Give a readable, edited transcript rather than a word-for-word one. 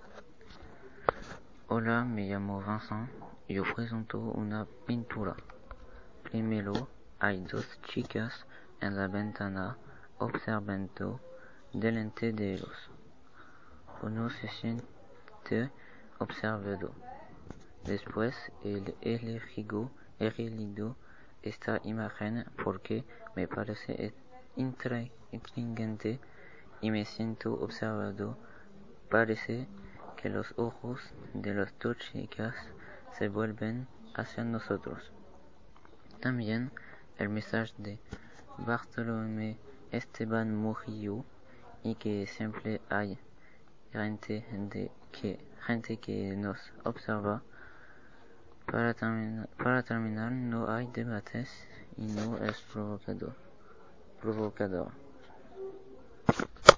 Hola, me llamo Vincent. Yo presento una pintura. Primero, hay dos chicas en la ventana observando delante de ellos. Uno se siente observado. Después, he elegido esta imagen porque me parece intrigante y me siento observado. Parece que los ojos de las dos chicas se vuelven hacia nosotros. También el mensaje de Bartolomé Esteban Murillo y que siempre hay gente que nos observa. Para terminar, no hay debates y no es provocador.